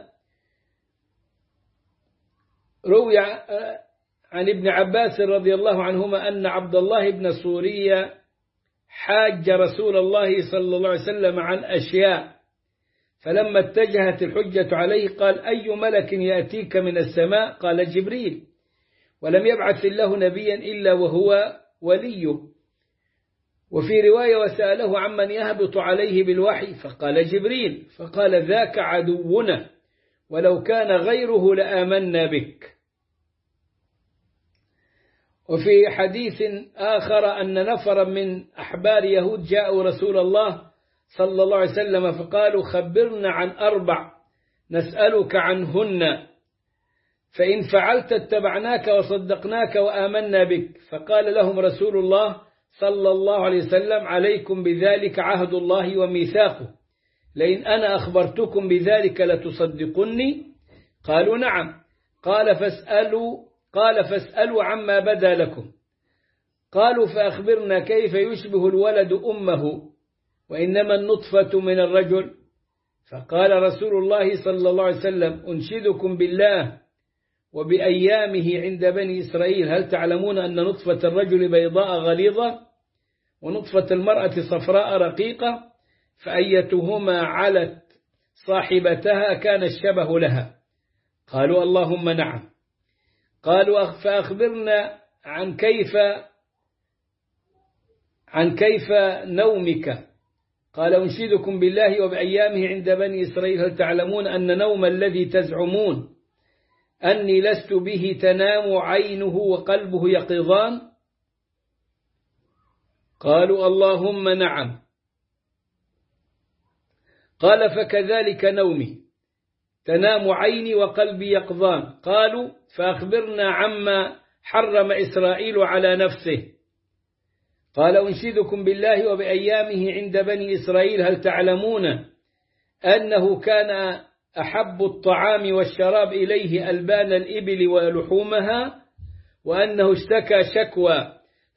روي عن ابن عباس رضي الله عنهما أن عبد الله بن سوريا حاج رسول الله صلى الله عليه وسلم عن أشياء، فلما اتجهت الحجة عليه قال: أي ملك يأتيك من السماء؟ قال: جبريل. ولم يبعث الله نبيا إلا وهو وليه. وفي رواية: وسأله عمن يهبط عليه بالوحي فقال: جبريل. فقال: ذاك عدونا، ولو كان غيره لآمنا بك. وفي حديث آخر أن نفرا من أحبار يهود جاءوا رسول الله صلى الله عليه وسلم فقالوا: خبرنا عن 4 نسألك عنهن، فإن فعلت اتبعناك وصدقناك وآمنا بك. فقال لهم رسول الله صلى الله عليه وسلم: عليكم بذلك عهد الله وميثاقه، لئن أنا أخبرتكم بذلك لتصدقني؟ قالوا: نعم. قال فاسألوا عما بدا لكم. قالوا: فأخبرنا كيف يشبه الولد أمه وإنما النطفة من الرجل؟ فقال رسول الله صلى الله عليه وسلم: أنشدكم بالله وبأيامه عند بني إسرائيل، هل تعلمون أن نطفة الرجل بيضاء غليظة ونطفة المرأة صفراء رقيقة، فأيتهما علت صاحبتها كان الشبه لها؟ قالوا: اللهم نعم. قالوا: فأخبرنا عن كيف نومك؟ قال: أنشدكم بالله وبأيامه عند بني إسرائيل، هل تعلمون أن نوم الذي تزعمون أني لست به تنام عينه وقلبه يقظان؟ قالوا: اللهم نعم. قال: فكذلك نومي، تنام عيني وقلبي يقظان. قالوا: فأخبرنا عما حرم إسرائيل على نفسه. قال: أنشدكم بالله وبأيامه عند بني إسرائيل، هل تعلمون أنه كان أحب الطعام والشراب إليه ألبان الإبل ولحومها، وأنه اشتكى شكوى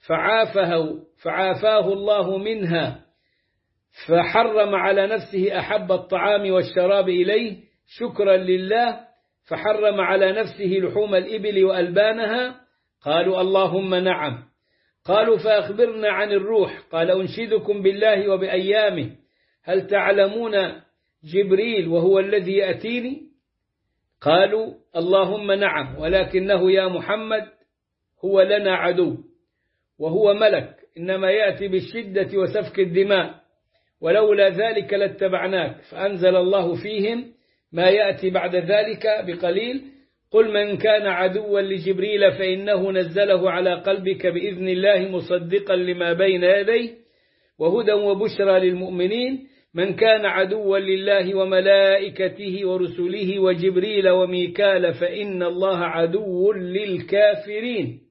فعافاه الله منها، فحرم على نفسه أحب الطعام والشراب إليه شكرا لله، فحرم على نفسه لحوم الإبل وألبانها؟ قالوا: اللهم نعم. قالوا: فأخبرنا عن الروح. قال: أنشدكم بالله وبأيامه، هل تعلمون جبريل وهو الذي يأتيني؟ قالوا: اللهم نعم، ولكنه يا محمد هو لنا عدو، وهو ملك إنما يأتي بالشدة وسفك الدماء، ولولا ذلك لاتبعناك. فأنزل الله فيهم ما يأتي بعد ذلك بقليل: قل من كان عدوا لجبريل فإنه نزله على قلبك بإذن الله مصدقا لما بين يديه وهدى وبشرى للمؤمنين، من كان عدوا لله وملائكته ورسله وجبريل وميكال فإن الله عدو للكافرين.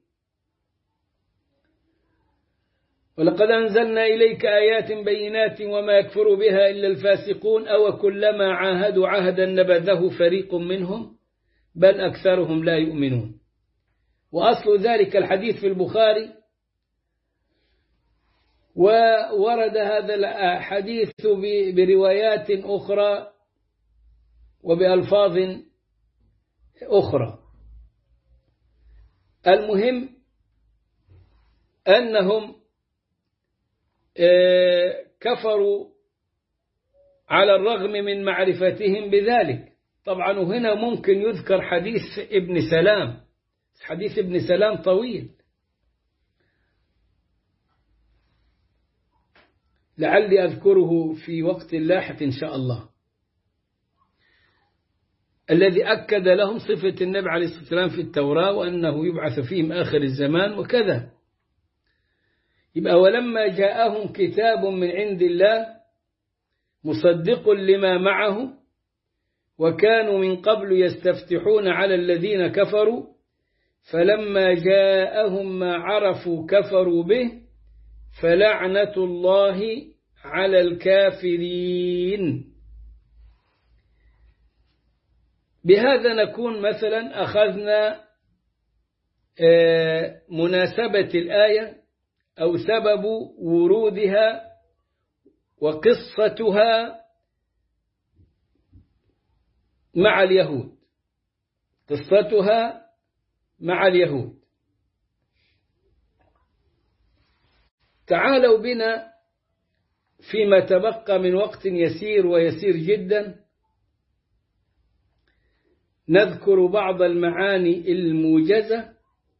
ولقد أنزلنا إليك آيات بينات وما يكفر بها إلا الفاسقون، أو كلما عاهدوا عهدا نبذه فريق منهم بل أكثرهم لا يؤمنون. وأصل ذلك الحديث في البخاري، وورد هذا الحديث بروايات أخرى وبألفاظ أخرى. المهم أنهم كفروا على الرغم من معرفتهم بذلك. طبعا هنا ممكن يذكر حديث ابن سلام، حديث ابن سلام طويل، لعلي أذكره في وقت لاحق إن شاء الله، الذي أكد لهم صفة النبي عليه الصلاة والسلام في التوراة وأنه يبعث فيهم آخر الزمان وكذا. يبقى ولما جاءهم كتاب من عند الله مصدق لما معه وكانوا من قبل يستفتحون على الذين كفروا فلما جاءهم ما عرفوا كفروا به فلعنة الله على الكافرين. بهذا نكون مثلا أخذنا مناسبة الآية أو سبب ورودها وقصتها مع اليهود، قصتها مع اليهود. تعالوا بنا فيما تبقى من وقت يسير ويسير جدا نذكر بعض المعاني الموجزة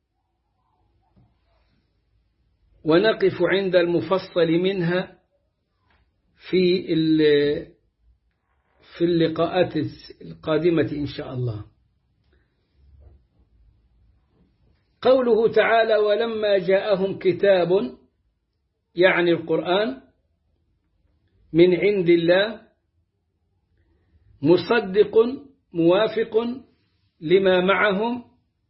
ونقف عند المفصل منها في اللقاءات القادمة إن شاء الله. قوله تعالى: ولما جاءهم كتاب، يعني القرآن، من عند الله مصدق موافق لما معهم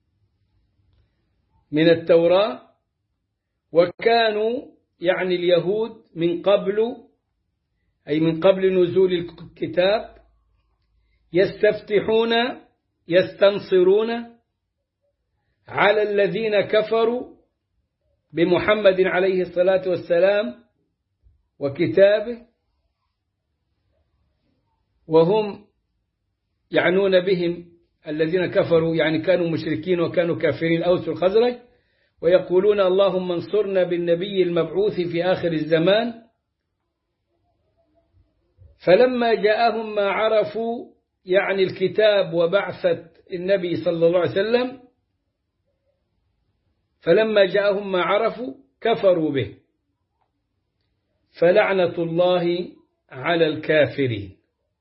من التوراة، وكانوا يعني اليهود من قبل، أي من قبل نزول الكتاب، يستفتحون يستنصرون على الذين كفروا بمحمد عليه الصلاة والسلام وكتابه، وهم يعنون بهم الذين كفروا، يعني كانوا مشركين وكانوا كافرين، أوس والخزرج، ويقولون اللهم انصرنا بالنبي المبعوث في آخر الزمان. فلما جاءهم ما عرفوا، يعني الكتاب وبعثة النبي صلى الله عليه وسلم، فلما جاءهم ما عرفوا كفروا به، فلعنة الله على الكافرين.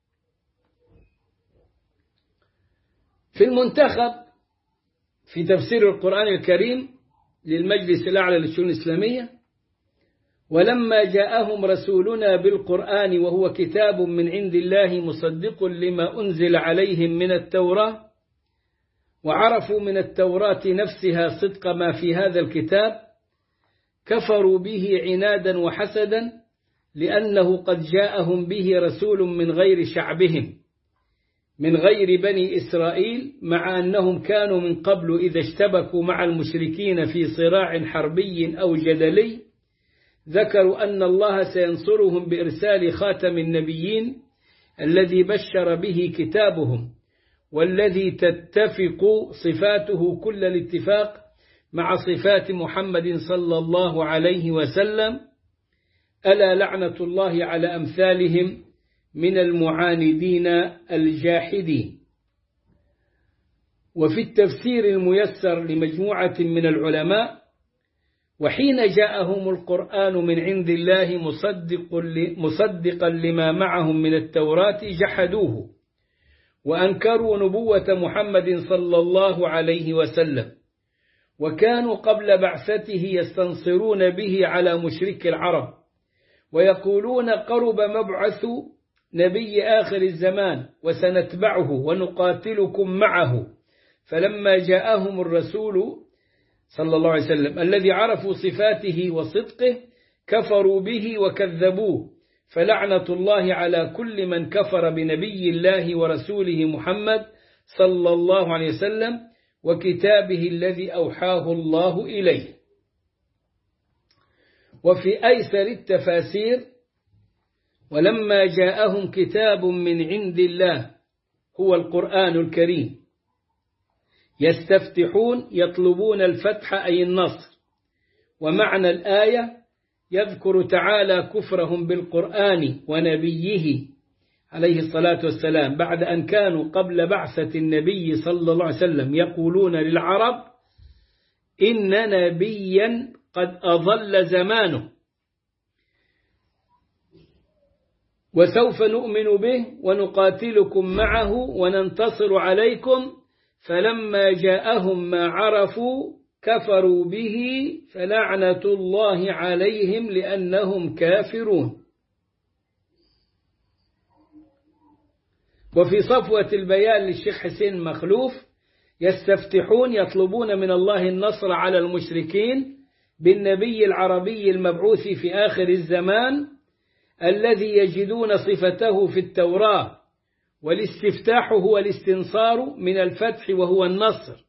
في المنتخب في تفسير القرآن الكريم للمجلس الأعلى للشؤون الإسلامية: ولما جاءهم رسولنا بالقرآن وهو كتاب من عند الله مصدق لما أنزل عليهم من التوراة، وعرفوا من التوراة نفسها صدق ما في هذا الكتاب، كفروا به عنادا وحسدا، لأنه قد جاءهم به رسول من غير شعبهم، من غير بني إسرائيل، مع أنهم كانوا من قبل إذا اشتبكوا مع المشركين في صراع حربي أو جدلي ذكروا أن الله سينصرهم بإرسال خاتم النبيين الذي بشر به كتابهم، والذي تتفق صفاته كل الاتفاق مع صفات محمد صلى الله عليه وسلم. ألا لعنة الله على أمثالهم من المعاندين الجاحدين. وفي التفسير الميسر لمجموعة من العلماء: وحين جاءهم القرآن من عند الله مصدقا لما معهم من التوراة جحدوه وأنكروا نبوة محمد صلى الله عليه وسلم، وكانوا قبل بعثته يستنصرون به على مشرك العرب، ويقولون قرب مبعث نبي آخر الزمان وسنتبعه ونقاتلكم معه. فلما جاءهم الرسول صلى الله عليه وسلم الذي عرفوا صفاته وصدقه كفروا به وكذبوه، فلعنة الله على كل من كفر بنبي الله ورسوله محمد صلى الله عليه وسلم وكتابه الذي أوحاه الله إليه. وفي أيسر التفاسير: ولما جاءهم كتاب من عند الله هو القرآن الكريم يستفتحون يطلبون الفتح أي النصر. ومعنى الآية: يذكر تعالى كفرهم بالقرآن ونبيه عليه الصلاة والسلام بعد أن كانوا قبل بعثة النبي صلى الله عليه وسلم يقولون للعرب إن نبيا قد أضل زمانه وسوف نؤمن به ونقاتلكم معه وننتصر عليكم، فلما جاءهم ما عرفوا كفروا به، فلعنة الله عليهم لأنهم كافرون. وفي صفوة البيان للشيخ حسين مخلوف: يستفتحون يطلبون من الله النصر على المشركين بالنبي العربي المبعوث في آخر الزمان الذي يجدون صفته في التوراة، والاستفتاح هو الاستنصار من الفتح وهو النصر.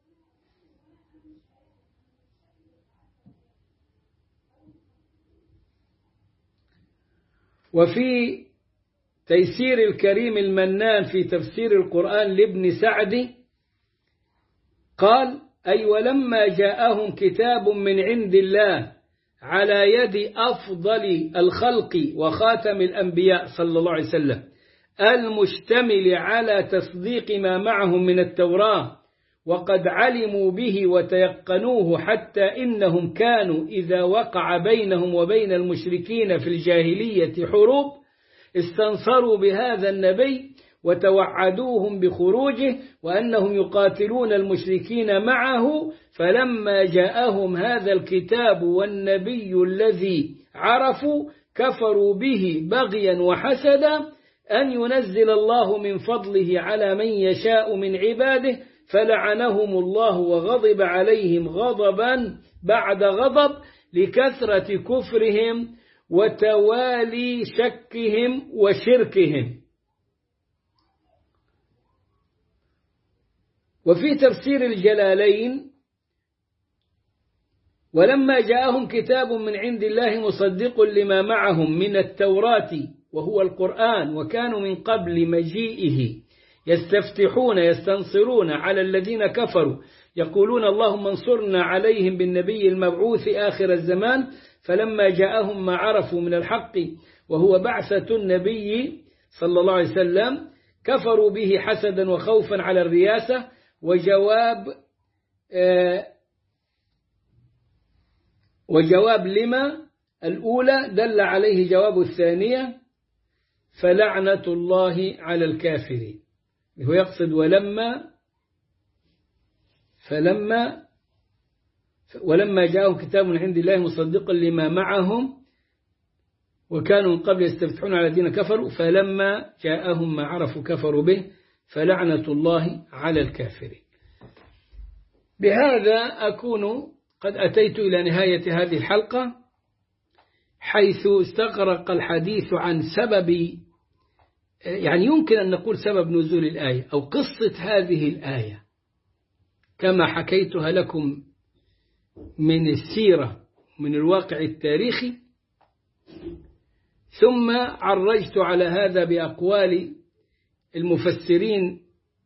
وفي تيسير الكريم المنان في تفسير القرآن لابن سعد قال: أي ولما جاءهم كتاب من عند الله على يد أفضل الخلق وخاتم الأنبياء صلى الله عليه وسلم، المشتمل على تصديق ما معهم من التوراة، وقد علموا به وتيقنوه، حتى إنهم كانوا إذا وقع بينهم وبين المشركين في الجاهلية حروب استنصروا بهذا النبي وتوعدوهم بخروجه وأنهم يقاتلون المشركين معه. فلما جاءهم هذا الكتاب والنبي الذي عرفوا كفروا به بغيا وحسدا أن ينزل الله من فضله على من يشاء من عباده، فلعنهم الله وغضب عليهم غضبا بعد غضب لكثرة كفرهم وتوالي شكهم وشركهم. وفي تفسير الجلالين: ولما جاءهم كتاب من عند الله مصدق لما معهم من التوراة وهو القرآن، وكانوا من قبل مجيئه يستفتحون يستنصرون على الذين كفروا يقولون اللهم انصرنا عليهم بالنبي المبعوث آخر الزمان، فلما جاءهم ما عرفوا من الحق وهو بعثة النبي صلى الله عليه وسلم كفروا به حسدا وخوفا على الرياسة. وجواب لما الأولى دل عليه جواب الثانية: فلعنة الله على الكافرين. هو يقصد ولما جاءهم كتاب من عند الله مصدقا لما معهم وكانوا من قبل يستفتحون على الذين كفروا، فلما جاءهم ما عرفوا كفروا به، فلعنة الله على الكافرين. بهذا أكون قد أتيت إلى نهاية هذه الحلقة، حيث استغرق الحديث عن سبب، يعني يمكن أن نقول سبب نزول الآية أو قصة هذه الآية كما حكيتها لكم من السيرة من الواقع التاريخي، ثم عرجت على هذا بأقوال المفسرين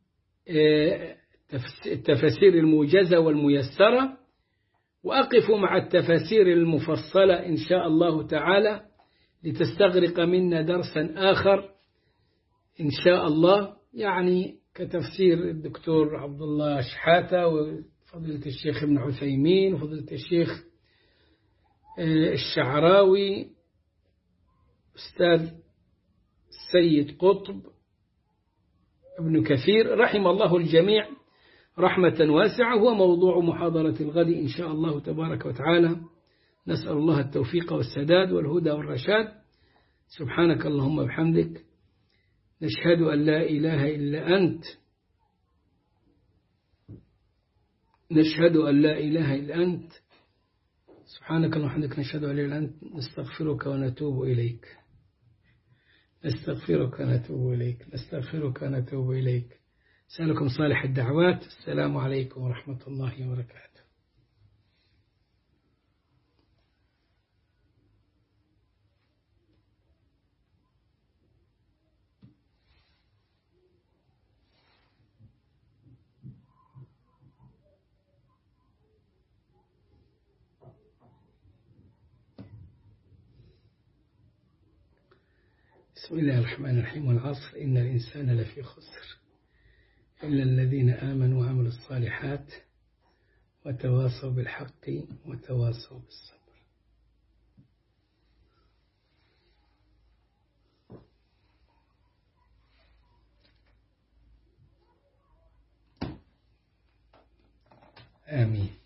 التفاسير الموجزة والميسرة، وأقف مع التفاسير المفصلة إن شاء الله تعالى لتستغرق منا درسا آخر إن شاء الله، يعني كتفسير الدكتور عبد الله شحاتة وفضيلة الشيخ ابن عثيمين وفضيلة الشيخ الشعراوي، أستاذ سيد قطب، ابن كثير، رحم الله الجميع رحمة واسعة. هو موضوع محاضرة الغد إن شاء الله تبارك وتعالى. نسأل الله التوفيق والسداد والهدى والرشاد. سبحانك اللهم وبحمدك، نشهد أن لا إله إلا أنت، نشهد أن لا إله إلا أنت، سبحانك اللهم وبحمدك، نشهد أن لا إله إلا أنت، نستغفرك ونتوب إليك، نستغفرك ونتوب إليك، نستغفرك ونتوب إليك. أسألكم صالح الدعوات. السلام عليكم ورحمة الله وبركاته. بسم الله الرحمن الرحيم. والعصر إن الإنسان لفي خسر إلا الذين آمنوا وعملوا الصالحات وتواصوا بالحق وتواصوا بالصبر. آمين.